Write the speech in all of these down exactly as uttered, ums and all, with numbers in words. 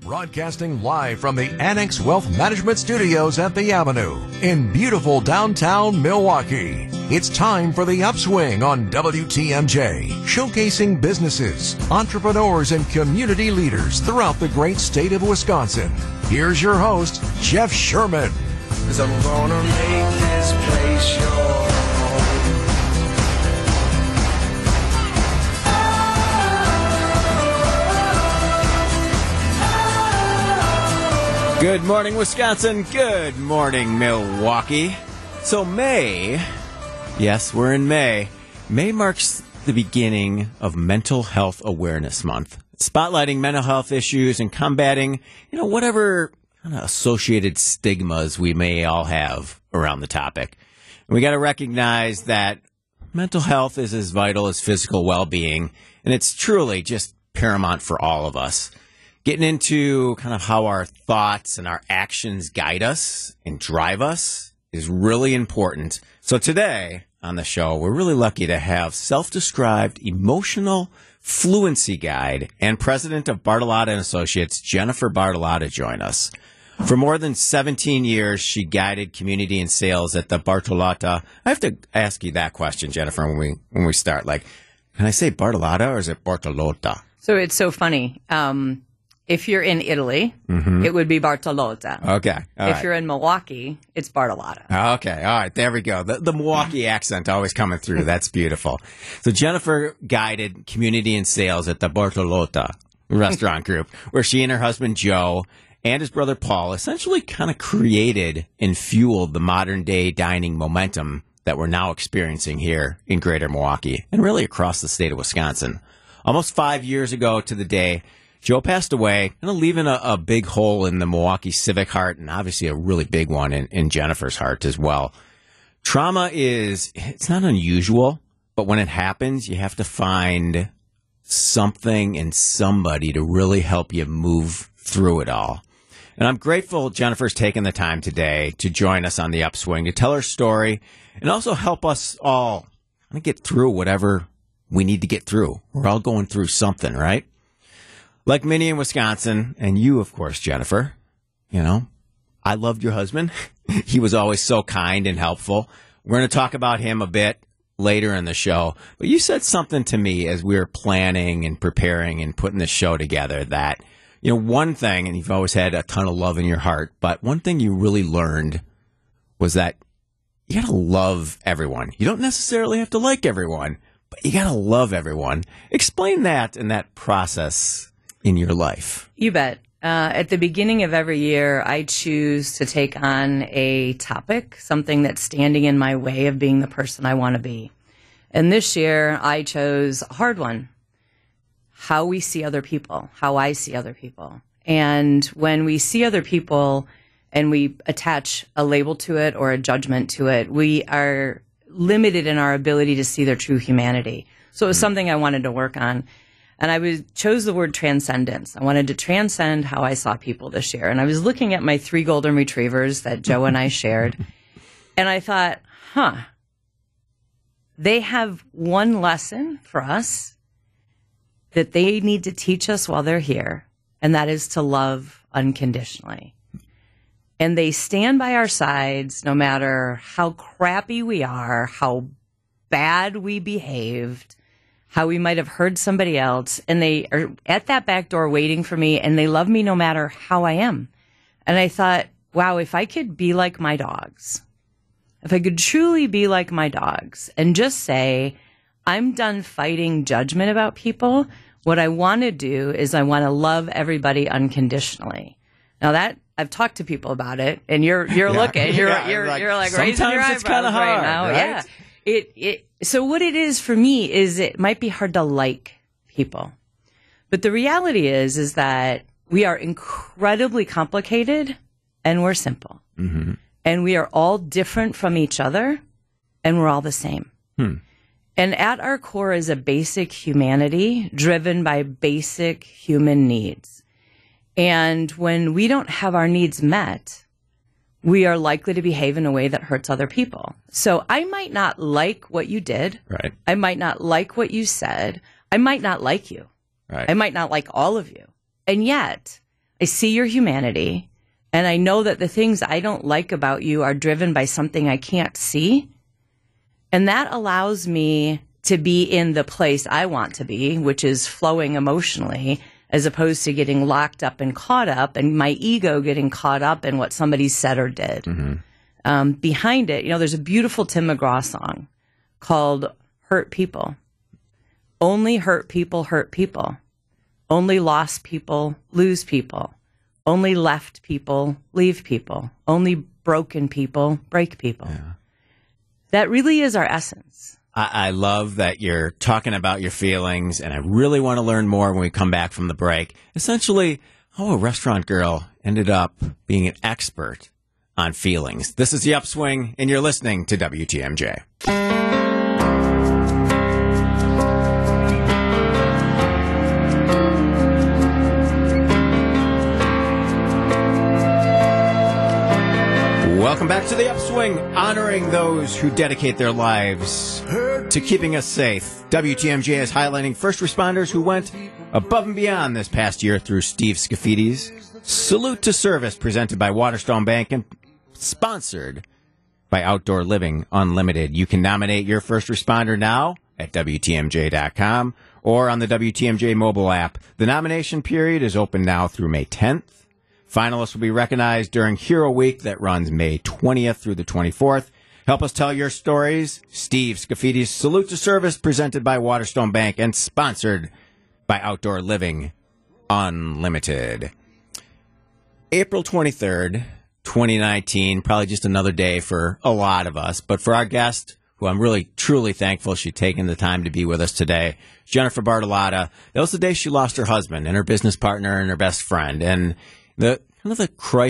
Broadcasting live from the Annex Wealth Management Studios at the Avenue in beautiful downtown Milwaukee. It's time for The Upswing on W T M J, showcasing businesses, entrepreneurs, and community leaders throughout the great state of Wisconsin. Here's your host, Jeff Sherman. 'Cause I'm gonna make this place your home. Good morning, Wisconsin. Good morning, Milwaukee. So May, yes, we're in May. May marks the beginning of Mental Health Awareness Month, spotlighting mental health issues and combating, you know, whatever kind of associated stigmas we may all have around the topic. And we got to recognize that mental health is as vital as physical well-being, and it's truly just paramount for all of us. Getting into kind of how our thoughts and our actions guide us and drive us is really important. So today on the show, we're really lucky to have self-described emotional fluency guide and president of Bartolotta and Associates, Jennifer Bartolotta, join us. For more than seventeen years, she guided community and sales at the Bartolotta. I have to ask you that question, Jennifer, when we when we start. Like, can I say Bartolotta or is it Bartolotta? So it's so funny. Um, if you're in Italy, mm-hmm. it would be Bartolotta. Okay. All if right. you're in Milwaukee, it's Bartolotta. Okay. All right. There we go. The, the Milwaukee accent always coming through. That's beautiful. So Jennifer guided community and sales at the Bartolotta restaurant group, where she and her husband, Joe, and his brother, Paul, essentially kind of created and fueled the modern day dining momentum that we're now experiencing here in greater Milwaukee and really across the state of Wisconsin. Almost five years ago to the day, Joe passed away, kind of leaving a, a big hole in the Milwaukee civic heart and obviously a really big one in, in Jennifer's heart as well. Trauma is, it's not unusual, but when it happens, you have to find something and somebody to really help you move through it all. And I'm grateful Jennifer's taken the time today to join us on The Upswing, to tell her story and also help us all kind of get through whatever we need to get through. We're all going through something, right? Like many in Wisconsin, and you, of course, Jennifer, you know, I loved your husband. He was always so kind and helpful. We're going to talk about him a bit later in the show. But you said something to me as we were planning and preparing and putting this show together that, you know, one thing, and you've always had a ton of love in your heart, but one thing you really learned was that you got to love everyone. You don't necessarily have to like everyone, but you got to love everyone. Explain that and that process in your life. You bet. Uh, at the beginning of every year, I choose to take on a topic, something that's standing in my way of being the person I want to be. And this year, I chose a hard one. How we see other people, how I see other people. And when we see other people and we attach a label to it or a judgment to it, we are limited in our ability to see their true humanity. So it was something I wanted to work on. And I was, chose the word transcendence. I wanted to transcend how I saw people this year. And I was looking at my three golden retrievers that Joe and I shared. And I thought, huh, they have one lesson for us that they need to teach us while they're here. And that is to love unconditionally. And they stand by our sides no matter how crappy we are, how bad we behaved, how we might have hurt somebody else, and they are at that back door waiting for me, and they love me no matter how I am. And I thought, wow, if I could be like my dogs, if I could truly be like my dogs and just say, I'm done fighting judgment about people. What I want to do is I want to love everybody unconditionally. Now that I've talked to people about it, and you're you're yeah. looking, you're yeah, you're like, you're like raising your eyebrows it's kind of hard right now. Right? Yeah. It, it, so what it is for me is it might be hard to like people. But the reality is, is that we are incredibly complicated and we're simple. Mm-hmm. And we are all different from each other and we're all the same. Hmm. And at our core is a basic humanity driven by basic human needs. And when we don't have our needs met, we are likely to behave in a way that hurts other people. So I might not like what you did. Right. I might not like what you said. I might not like you. Right. I might not like all of you. And yet, I see your humanity, and I know that the things I don't like about you are driven by something I can't see. And that allows me to be in the place I want to be, which is flowing emotionally, as opposed to getting locked up and caught up, and my ego getting caught up in what somebody said or did. Mm-hmm. Um, behind it, you know, there's a beautiful Tim McGraw song called Hurt People. Only hurt people hurt people. Only lost people lose people. Only left people leave people. Only broken people break people. Yeah. That really is our essence. I, I love that you're talking about your feelings, and I really want to learn more when we come back from the break. Essentially, how a restaurant girl ended up being an expert on feelings. This is The Upswing, and you're listening to W T M J. Welcome back to The Upswing, honoring those who dedicate their lives to keeping us safe. W T M J is highlighting first responders who went above and beyond this past year through Steve Scaffidi's Salute to Service, presented by Waterstone Bank and sponsored by Outdoor Living Unlimited. You can nominate your first responder now at W T M J dot com or on the W T M J mobile app. The nomination period is open now through May tenth. Finalists will be recognized during Hero Week that runs May twentieth through the twenty-fourth. Help us tell your stories. Steve Scaffidi's Salute to Service, presented by Waterstone Bank and sponsored by Outdoor Living Unlimited. April twenty-third, twenty nineteen, probably just another day for a lot of us. But for our guest, who I'm really, truly thankful she's taken the time to be with us today, Jennifer Bartolotta, that was the day she lost her husband and her business partner and her best friend. And the kind of the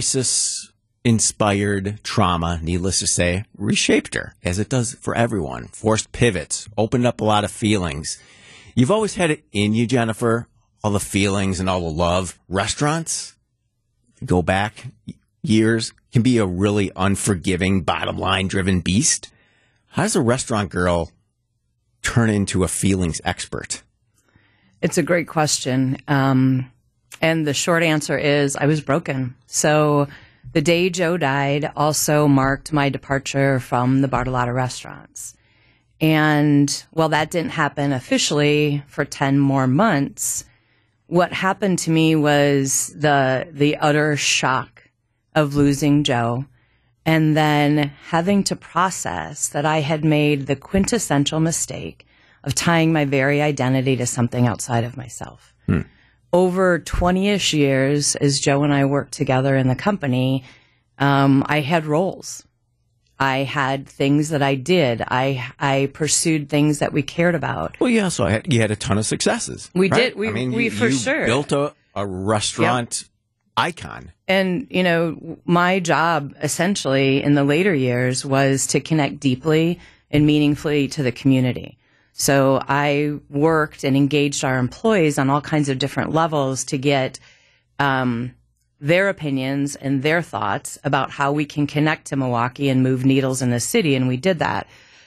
crisis-inspired trauma, needless to say, reshaped her, as it does for everyone. Forced pivots, opened up a lot of feelings. You've always had it in you, Jennifer, all the feelings and all the love. Restaurants, go back years, can be a really unforgiving, bottom-line-driven beast. How does a restaurant girl turn into a feelings expert? It's a great question. Um And the short answer is I was broken. So the day Joe died also marked my departure from the Bartolotta restaurants. And while that didn't happen officially for ten more months, what happened to me was the the utter shock of losing Joe, and then having to process that I had made the quintessential mistake of tying my very identity to something outside of myself. Hmm. Over twenty-ish years, as Joe and I worked together in the company, um, I had roles. I had things that I did. I I pursued things that we cared about. Well, yeah, so I had, you had a ton of successes. We right? did. We, I mean, we you, for you sure built a, a restaurant yep. icon. And, you know, my job essentially in the later years was to connect deeply and meaningfully to the community. So I worked and engaged our employees on all kinds of different levels to get um, their opinions and their thoughts about how we can connect to Milwaukee and move needles in the city, and we did that.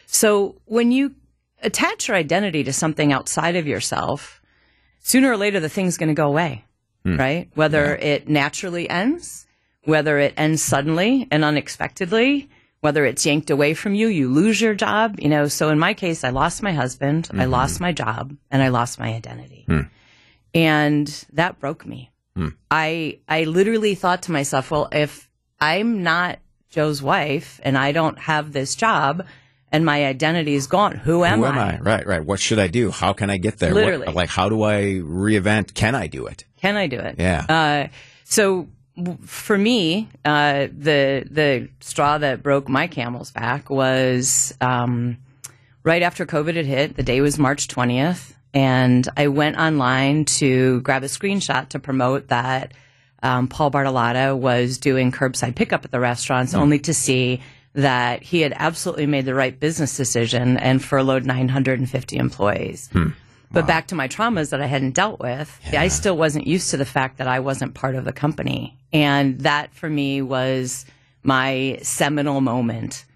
So when you attach your identity to something outside of yourself, sooner or later the thing's going to go away, hmm. right? Whether yeah. it naturally ends, whether it ends suddenly and unexpectedly, whether it's yanked away from you, you lose your job, you know. So in my case, I lost my husband, mm-hmm. I lost my job, and I lost my identity. Mm. And that broke me. Mm. I I literally thought to myself, well, if I'm not Joe's wife and I don't have this job and my identity is gone, who am I? Who am I? Right, right. What should I do? How can I get there? Literally. What, like, how do I reinvent? Can I do it? Can I do it? Yeah. Uh, so... For me, uh, the the straw that broke my camel's back was um, right after COVID had hit. The day was March twentieth, and I went online to grab a screenshot to promote that um, Paul Bartolotta was doing curbside pickup at the restaurants, mm. only to see that he had absolutely made the right business decision and furloughed nine hundred fifty employees. Hmm. But wow. back to my traumas that I hadn't dealt with, yeah. I still wasn't used to the fact that I wasn't part of the company. And that, for me, was my seminal moment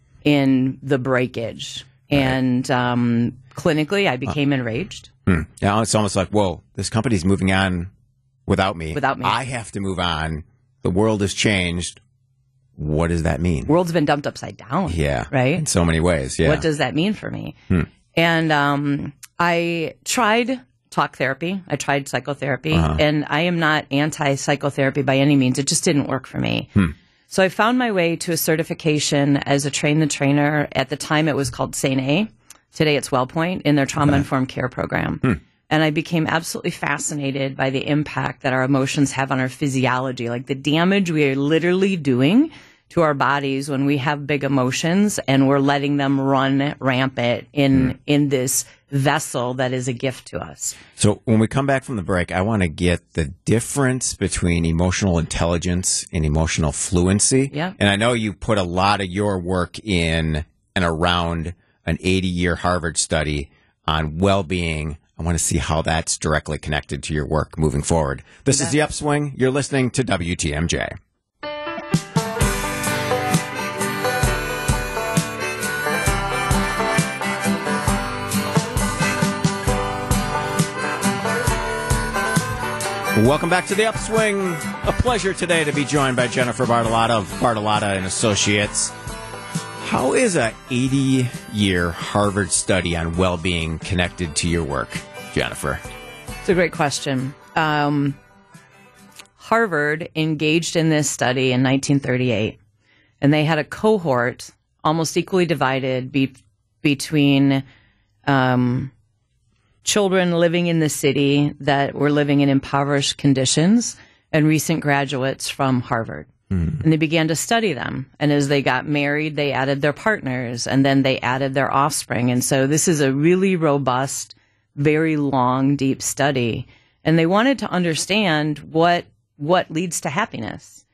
in the breakage. Right. And um, clinically, I became uh, enraged. Hmm. Now it's almost like, whoa, this company's moving on without me. Without me. I have to move on. The world has changed. What does that mean? World's been dumped upside down. Yeah. Right? In so many ways. Yeah. What does that mean for me? Hmm. And um, I tried talk therapy. I tried psychotherapy. Uh-huh. And I am not anti-psychotherapy by any means. It just didn't work for me. Hmm. So I found my way to a certification as a train the trainer. At the time, it was called S A N E. Today, it's WellPoint in their trauma-informed care program. Hmm. And I became absolutely fascinated by the impact that our emotions have on our physiology, like the damage we are literally doing to our bodies when we have big emotions and we're letting them run rampant in mm. in this vessel that is a gift to us. So when we come back from the break, I want to get the difference between emotional intelligence and emotional fluency. Yeah. And I know you put a lot of your work in and around an eighty-year Harvard study on well-being. I want to see how that's directly connected to your work moving forward. This is The Upswing. You're listening to W T M J. Welcome back to The Upswing. A pleasure today to be joined by Jennifer Bartolotta of Bartolotta and Associates. How is a eighty-year Harvard study on well-being connected to your work, Jennifer? It's a great question. Um, Harvard engaged in this study in nineteen thirty-eight, and they had a cohort almost equally divided be- between um, children living in the city that were living in impoverished conditions and recent graduates from Harvard. And they began to study them. And as they got married, they added their partners, and then they added their offspring. And so this is a really robust, very long, deep study. And they wanted to understand what what leads to happiness.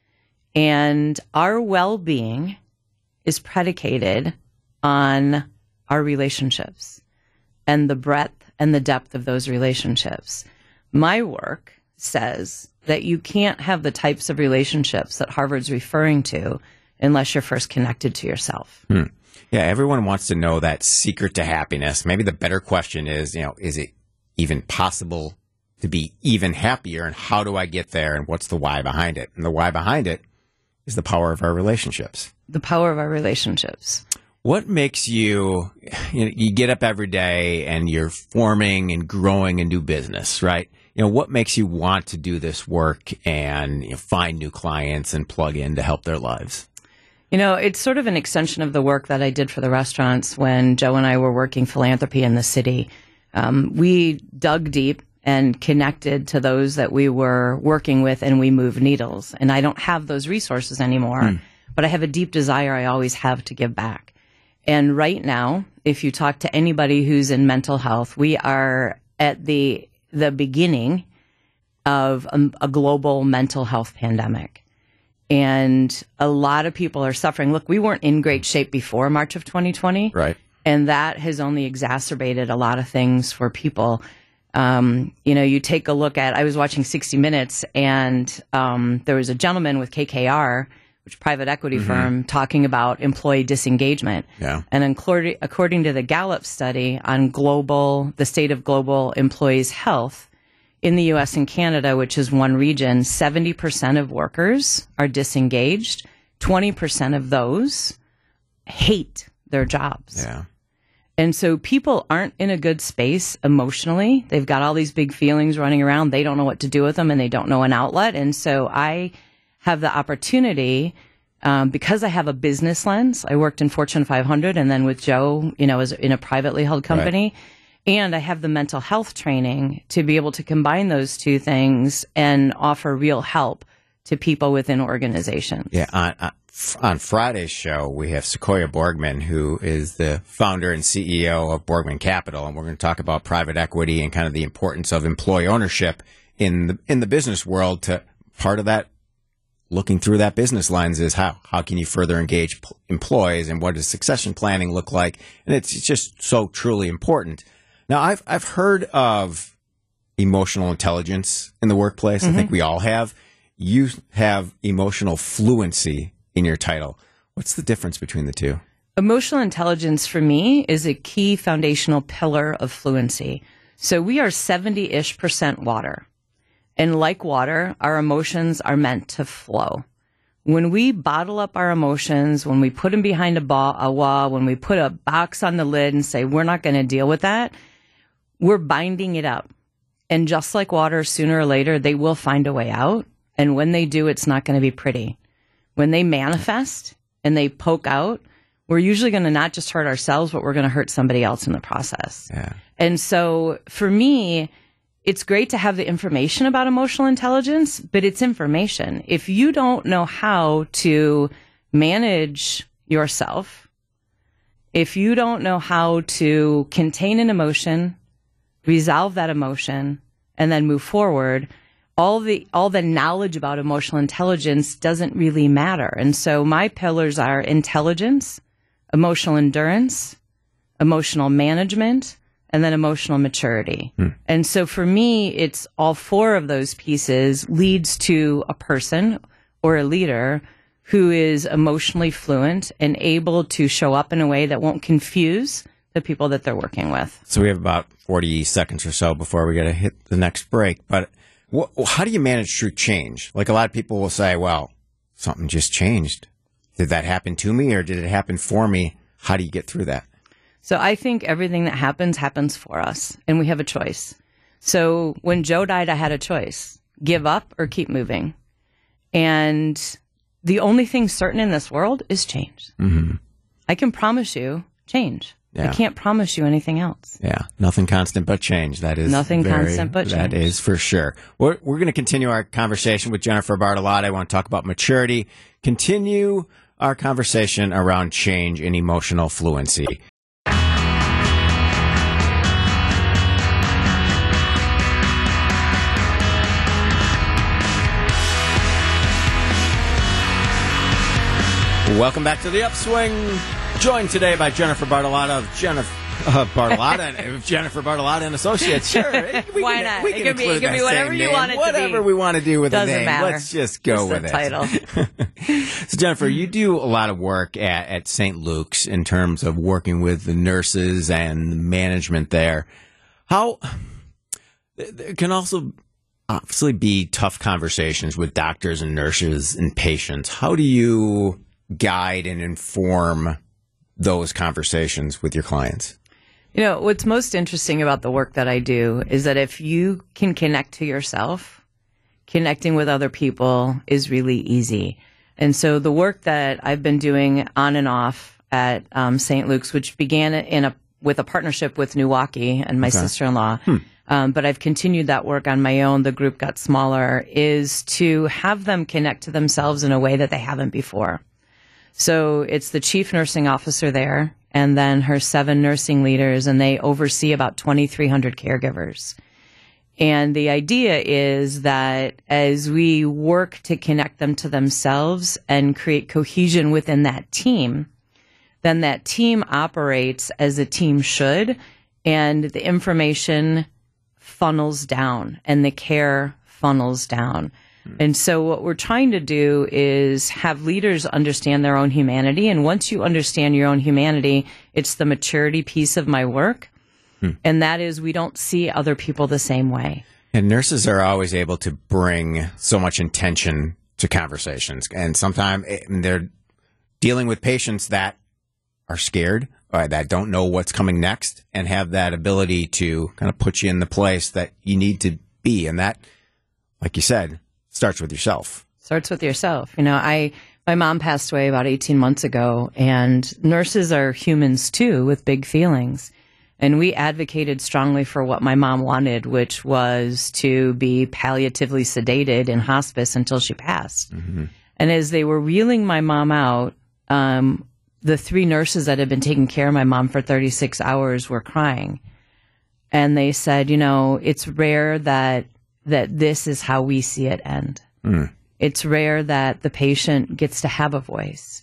And our well-being is predicated on our relationships and the breadth and the depth of those relationships. My work says that you can't have the types of relationships that Harvard's referring to unless you're first connected to yourself. Hmm. Yeah, everyone wants to know that secret to happiness. Maybe the better question is, you know, is it even possible to be even happier, and how do I get there, and what's the why behind it? And the why behind it is the power of our relationships. The power of our relationships. What makes you, you know, you get up every day and you're forming and growing a new business, right? You know, what makes you want to do this work and, you know, find new clients and plug in to help their lives? You know, it's sort of an extension of the work that I did for the restaurants when Joe and I were working philanthropy in the city. Um, we dug deep and connected to those that we were working with, and we moved needles. And I don't have those resources anymore, mm. but I have a deep desire I always have to give back. And right now, if you talk to anybody who's in mental health, we are at the the beginning of a, a global mental health pandemic. And a lot of people are suffering. Look, we weren't in great shape before March of twenty twenty. Right. And that has only exacerbated a lot of things for people. Um, you know, you take a look at, I was watching sixty minutes, and um, there was a gentleman with K K R, which is a private equity mm-hmm. firm, talking about employee disengagement. Yeah. And according, according to the Gallup study on global, the state of global employees' health, in the U S and Canada, which is one region, seventy percent of workers are disengaged. twenty percent of those hate their jobs. Yeah. And so people aren't in a good space emotionally. They've got all these big feelings running around. They don't know what to do with them, and they don't know an outlet. And so I have the opportunity, um, because I have a business lens. I worked in Fortune five hundred, and then with Joe, you know, as in a privately held company. Right. And I have the mental health training to be able to combine those two things and offer real help to people within organizations. Yeah. On, on Friday's show, we have Sequoia Borgman, who is the founder and C E O of Borgman Capital. And we're going to talk about private equity and kind of the importance of employee ownership in the, in the business world. To part of that, looking through that business lens, is how, how can you further engage p- employees, and what does succession planning look like? And it's, it's just so truly important. Now, I've I've heard of emotional intelligence in the workplace. Mm-hmm. I think we all have. You have emotional fluency in your title. What's the difference between the two? Emotional intelligence for me is a key foundational pillar of fluency. So we are seventy-ish percent water. And like water, our emotions are meant to flow. When we bottle up our emotions, when we put them behind a, ba- a wall, when we put a box on the lid and say, we're not going to deal with that, we're binding it up. And just like water, sooner or later, they will find a way out. And when they do, it's not going to be pretty. When they manifest and they poke out, we're usually going to not just hurt ourselves, but we're going to hurt somebody else in the process. Yeah. And so for me, it's great to have the information about emotional intelligence, but it's information. If you don't know how to manage yourself, if you don't know how to contain an emotion, resolve that emotion, and then move forward, all the all the knowledge about emotional intelligence doesn't really matter. And so my pillars are intelligence, emotional endurance, emotional management, and then emotional maturity. Hmm. And so for me, it's all four of those pieces leads to a person or a leader who is emotionally fluent and able to show up in a way that won't confuse the people that they're working with. So we have about forty seconds or so before we got to hit the next break. But wh- how do you manage through change? Like a lot of people will say, well, something just changed. Did that happen to me or did it happen for me? How do you get through that? So I think everything that happens, happens for us, and we have a choice. So when Joe died, I had a choice, give up or keep moving. And the only thing certain in this world is change. Mm-hmm. I can promise you change. Yeah. I can't promise you anything else. Yeah, nothing constant but change. That is nothing very, constant but change. That is for sure. We're, we're going to continue our conversation with Jennifer Bartolotti. I want to talk about maturity, continue our conversation around change and emotional fluency. Welcome back to The Upswing. Joined today by Jennifer Bartolotti of Jennifer uh, Bartolotti of Jennifer Bartolotti and Associates. Sure, we why can, not? We can it can be, it can be whatever you name. want it whatever to be. we want to do with Doesn't the name. matter. Let's just go just with the it. Title. So, Jennifer, you do a lot of work at, at Saint Luke's in terms of working with the nurses and the management there. How there can also obviously be tough conversations with doctors and nurses and patients. How do you guide and inform those conversations with your clients? You know, what's most interesting about the work that I do is that if you can connect to yourself, connecting with other people is really easy. And so the work that I've been doing on and off at um, Saint Luke's, which began in a with a partnership with Milwaukee and my okay. sister-in-law, hmm. um, but I've continued that work on my own. The group got smaller, is to have them connect to themselves in a way that they haven't before. So it's the chief nursing officer there and then her seven nursing leaders, and they oversee about twenty-three hundred caregivers. And the idea is that as we work to connect them to themselves and create cohesion within that team, then that team operates as a team should, and the information funnels down and the care funnels down. And so what we're trying to do is have leaders understand their own humanity. And once you understand your own humanity, it's the maturity piece of my work. Hmm. And that is, we don't see other people the same way. And nurses are always able to bring so much intention to conversations. And sometimes they're dealing with patients that are scared or that don't know what's coming next and have that ability to kind of put you in the place that you need to be. And that, like you said, starts with yourself. Starts with yourself. You know, I my mom passed away about eighteen months ago, and nurses are humans too with big feelings. And we advocated strongly for what my mom wanted, which was to be palliatively sedated in hospice until she passed. Mm-hmm. And as they were wheeling my mom out, um, the three nurses that had been taking care of my mom for thirty-six hours were crying. And they said, you know, it's rare that that this is how we see it end. Mm. It's rare that the patient gets to have a voice.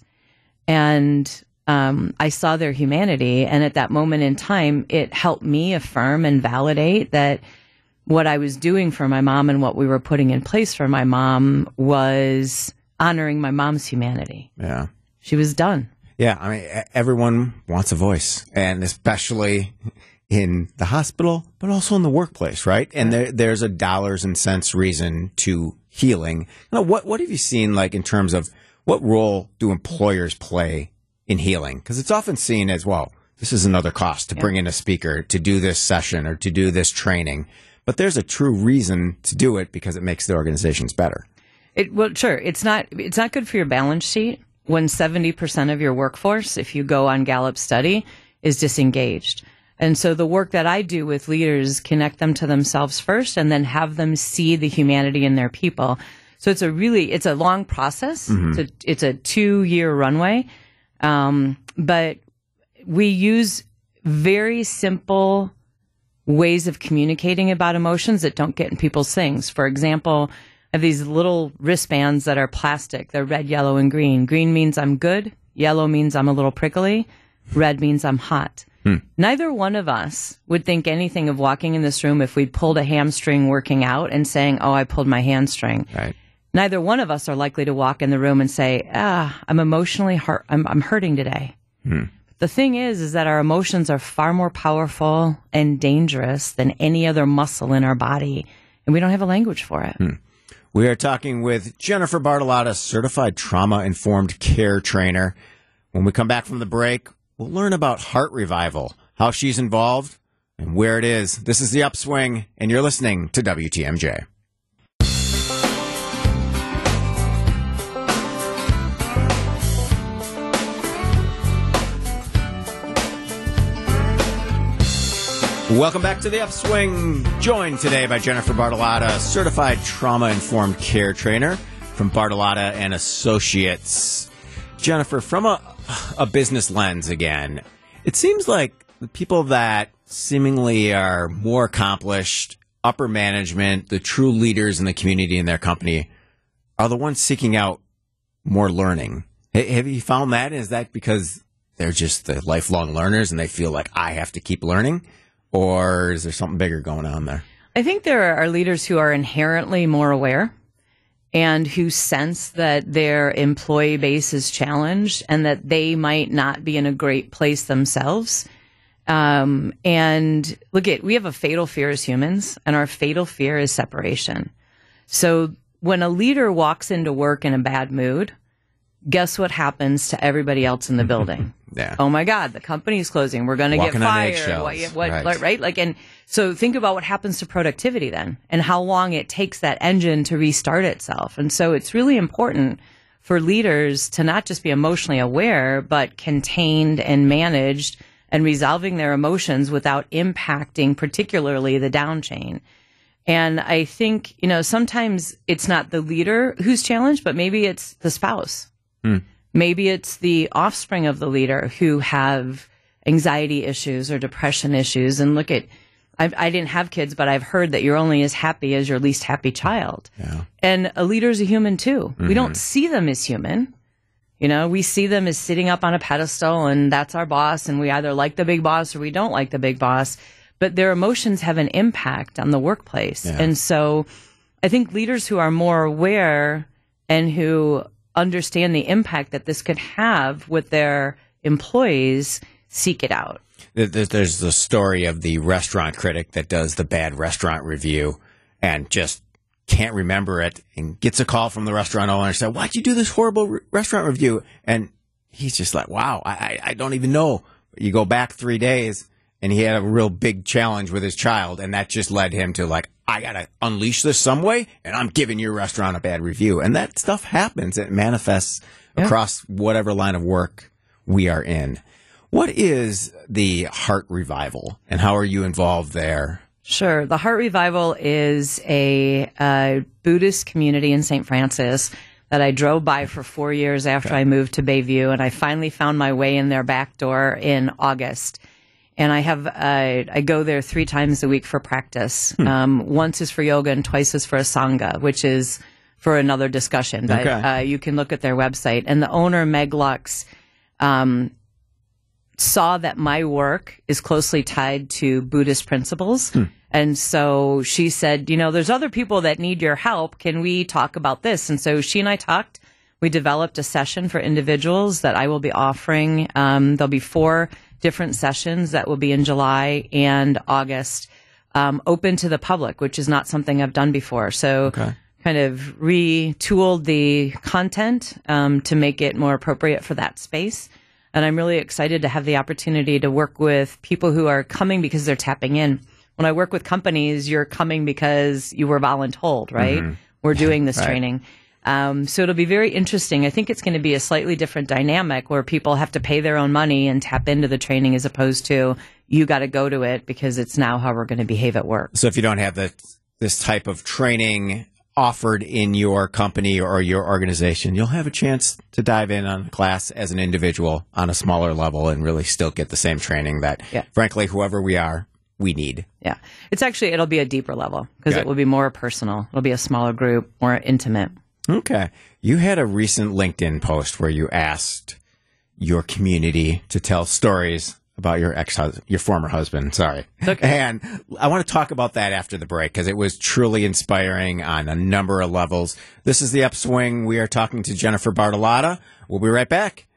And um, I saw their humanity, and at that moment in time, it helped me affirm and validate that what I was doing for my mom and what we were putting in place for my mom was honoring my mom's humanity. Yeah. She was done. Yeah, I mean, everyone wants a voice, and especially in the hospital, but also in the workplace, right? And there, there's a dollars and cents reason to healing. You know, what what have you seen, like, in terms of what role do employers play in healing? Because it's often seen as, well, this is another cost to yeah. bring in a speaker, to do this session, or to do this training. But there's a true reason to do it because it makes the organizations better. It, well, sure. It's not, it's not good for your balance sheet when seventy percent of your workforce, if you go on Gallup's study, is disengaged. And so the work that I do with leaders, connect them to themselves first and then have them see the humanity in their people. So it's a really, it's a long process. Mm-hmm. It's a, it's a two-year runway. Um, but we use very simple ways of communicating about emotions that don't get in people's things. For example, I have these little wristbands that are plastic. They're red, yellow, and green. Green means I'm good. Yellow means I'm a little prickly. Red means I'm hot. Hmm. Neither one of us would think anything of walking in this room if we'd pulled a hamstring working out and saying, oh, I pulled my hamstring. Right. Neither one of us are likely to walk in the room and say, ah, I'm emotionally hurt. I'm, I'm hurting today. Hmm. The thing is, is that our emotions are far more powerful and dangerous than any other muscle in our body, and we don't have a language for it. Hmm. We are talking with Jennifer Bartolotta, certified trauma-informed care trainer. When we come back from the break, we'll learn about Heart Revival, how she's involved, and where it is. This is The Upswing, and you're listening to W T M J. Welcome back to The Upswing. Joined today by Jennifer Bartolotta, certified trauma-informed care trainer from Bartolotta and Associates. Jennifer, from a, a business lens again, it seems like the people that seemingly are more accomplished, upper management, the true leaders in the community in their company, are the ones seeking out more learning. H- have you found that? Is that because they're just the lifelong learners and they feel like I have to keep learning? Or is there something bigger going on there? I think there are leaders who are inherently more aware and who sense that their employee base is challenged and that they might not be in a great place themselves. Um, and look, at we have a fatal fear as humans, and our fatal fear is separation. So when a leader walks into work in a bad mood, guess what happens to everybody else in the building? Yeah. Oh my God, the company's closing. We're going to get fired. What, what, right. right? Like, and so think about what happens to productivity then, and how long it takes that engine to restart itself. And so it's really important for leaders to not just be emotionally aware, but contained and managed and resolving their emotions without impacting particularly the down chain. And I think, you know, sometimes it's not the leader who's challenged, but maybe it's the spouse. Hmm. Maybe it's the offspring of the leader who have anxiety issues or depression issues. And look at, I've, I didn't have kids, but I've heard that you're only as happy as your least happy child. Yeah. And a leader's a human too. Mm-hmm. We don't see them as human. You know, we see them as sitting up on a pedestal and that's our boss. And we either like the big boss or we don't like the big boss. But their emotions have an impact on the workplace. Yeah. And so I think leaders who are more aware and who understand the impact that this could have with their employees seek it out. There's the story of the restaurant critic that does the bad restaurant review and just can't remember it and gets a call from the restaurant owner and said, why'd you do this horrible re- restaurant review? And he's just like, wow, I, I, I don't even know. You go back three days and he had a real big challenge with his child, and that just led him to like, I got to unleash this some way, and I'm giving your restaurant a bad review. And that stuff happens. It manifests yeah. across whatever line of work we are in. What is the Heart Revival, and how are you involved there? Sure. The Heart Revival is a, a Buddhist community in Saint Francis that I drove by for four years after okay. I moved to Bayview, and I finally found my way in their back door in August. And I have, uh, I go there three times a week for practice. Hmm. Um, once is for yoga and twice is for a Sangha, which is for another discussion. But okay. uh, you can look at their website. And the owner, Meg Lux, um, saw that my work is closely tied to Buddhist principles. Hmm. And so she said, you know, there's other people that need your help. Can we talk about this? And so she and I talked. we developed a session for individuals that I will be offering. Um, there'll be four different sessions that will be in July and August, um, open to the public, which is not something I've done before. So Okay. kind of retooled the content um, to make it more appropriate for that space. And I'm really excited to have the opportunity to work with people who are coming because they're tapping in. When I work with companies, you're coming because you were voluntold, right? Mm-hmm. We're doing this Right. training. Um, so it'll be very interesting. I think it's going to be a slightly different dynamic where people have to pay their own money and tap into the training as opposed to you got to go to it because it's now how we're going to behave at work. So if you don't have the, this type of training offered in your company or your organization, you'll have a chance to dive in on the class as an individual on a smaller level and really still get the same training that, Yeah. frankly, whoever we are, we need. Yeah. It's actually, it'll be a deeper level because Good. it will be more personal. It'll be a smaller group, more intimate. Okay. You had a recent LinkedIn post where you asked your community to tell stories about your ex-husband, your former husband. Sorry. Okay. And I want to talk about that after the break because it was truly inspiring on a number of levels. This is The Upswing. We are talking to Jennifer Bartolotta. We'll be right back.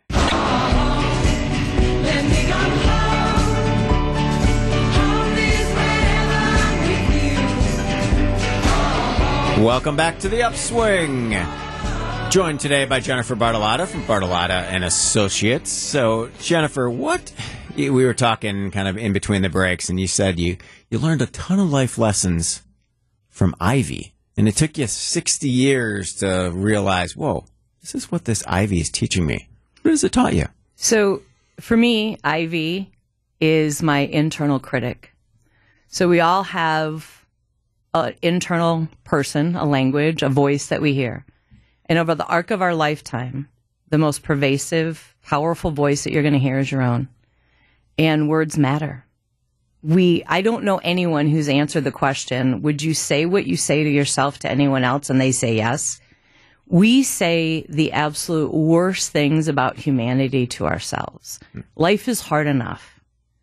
Welcome back to The Upswing. Joined today by Jennifer Bartolotta from Bartolotta and Associates. So, Jennifer, what we were talking kind of in between the breaks, and you said you, you learned a ton of life lessons from Ivy, and it took you sixty years to realize, whoa, this is what this Ivy is teaching me. What has it taught you? So for me, Ivy is my internal critic. So we all have an internal person, a language, a voice that we hear. And over the arc of our lifetime, the most pervasive, powerful voice that you're going to hear is your own. And words matter. We, I don't know anyone who's answered the question, would you say what you say to yourself to anyone else? And they say yes. We say the absolute worst things about humanity to ourselves. Life is hard enough.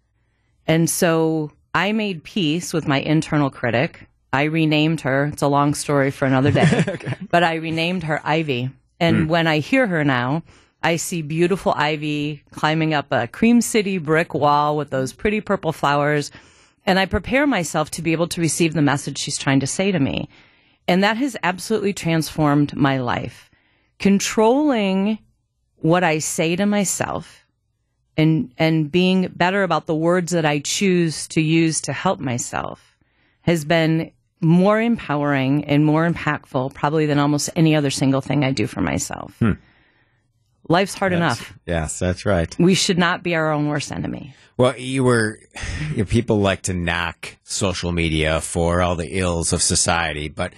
And so I made peace with my internal critic. I renamed her. It's a long story for another day. Okay. But I renamed her Ivy. And mm. when I hear her now, I see beautiful Ivy climbing up a Cream City brick wall with those pretty purple flowers. And I prepare myself to be able to receive the message she's trying to say to me. And that has absolutely transformed my life. Controlling what I say to myself and, and being better about the words that I choose to use to help myself has been more empowering and more impactful probably than almost any other single thing I do for myself. Hmm. Life's hard that's, enough. Yes, that's right. We should not be our own worst enemy. Well, you were, you know, people like to knock social media for all the ills of society, but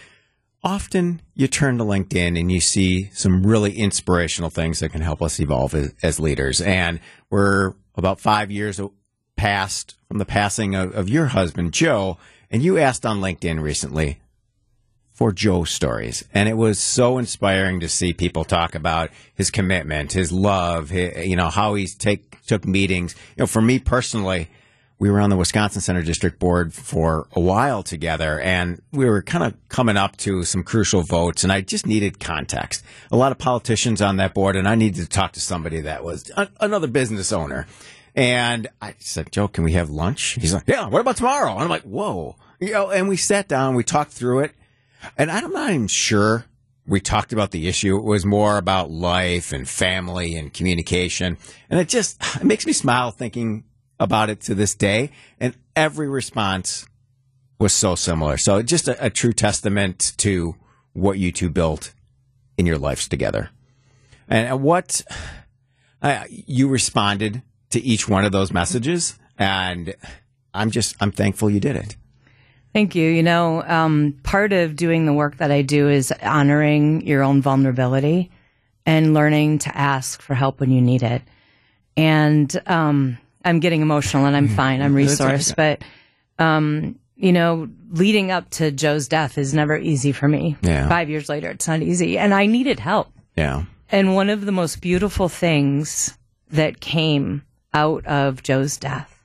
often you turn to LinkedIn and you see some really inspirational things that can help us evolve as, as leaders. And we're about five years past from the passing of, of your husband, Joe. And you asked on LinkedIn recently for Joe stories. And it was so inspiring to see people talk about his commitment, his love, his, you know, how he's take, took meetings. You know, for me personally, we were on the Wisconsin Center District Board for a while together, and we were kind of coming up to some crucial votes, and I just needed context. A lot of politicians on that board, and I needed to talk to somebody that was a, another business owner. And I said, Joe, can we have lunch? He's like, yeah, what about tomorrow? And I'm like, whoa. You know, and we sat down, we talked through it. And I'm not even sure we talked about the issue. It was more about life and family and communication. And it just, it makes me smile thinking about it to this day. And every response was so similar. So just a, a true testament to what you two built in your lives together. And what uh, you responded to each one of those messages, and I'm just, I'm thankful you did it. Thank you. You know, um, part of doing the work that I do is honoring your own vulnerability and learning to ask for help when you need it. And um, I'm getting emotional, and I'm fine. I'm resourced. But, um, you know, leading up to Joe's death is never easy for me. Yeah. Five years later, it's not easy. And I needed help. Yeah. And one of the most beautiful things that came out of Joe's death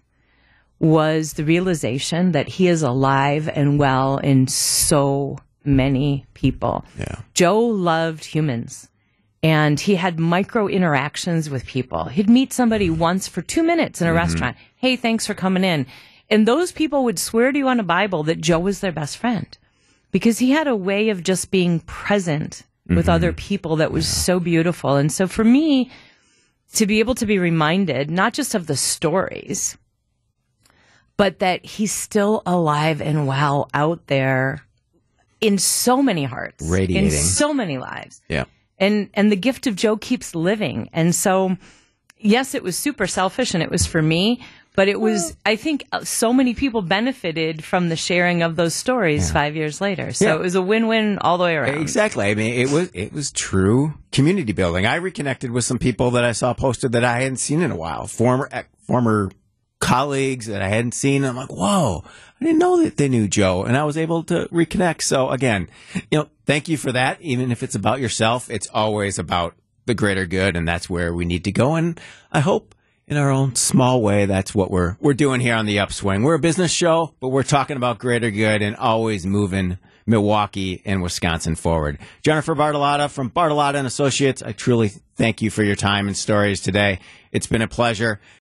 was the realization that he is alive and well in so many people. Yeah. Joe loved humans. And he had micro interactions with people. He'd meet somebody once for two minutes in a mm-hmm. restaurant. Hey, thanks for coming in. And those people would swear to you on a Bible that Joe was their best friend because he had a way of just being present mm-hmm. with other people that was yeah. so beautiful. And so for me, to be able to be reminded, not just of the stories, but that he's still alive and well out there in so many hearts, radiating, in so many lives. Yeah. And and the gift of Joe keeps living. And so, yes, it was super selfish and it was for me, but it was, I think, so many people benefited from the sharing of those stories yeah. five years later. So yeah. it was a win-win all the way around. Exactly. I mean, it was it was true community building. I reconnected with some people that I saw posted that I hadn't seen in a while, former former colleagues that I hadn't seen. I'm like, whoa, I didn't know that they knew Joe. And I was able to reconnect. So again, you know, thank you for that. Even if it's about yourself, it's always about the greater good. And that's where we need to go. And I hope in our own small way, that's what we're, we're doing here on the Upswing. We're a business show, but we're talking about greater good and always moving Milwaukee and Wisconsin forward. Jennifer Bartolotta from Bartolotta and Associates, I truly thank you for your time and stories today. It's been a pleasure.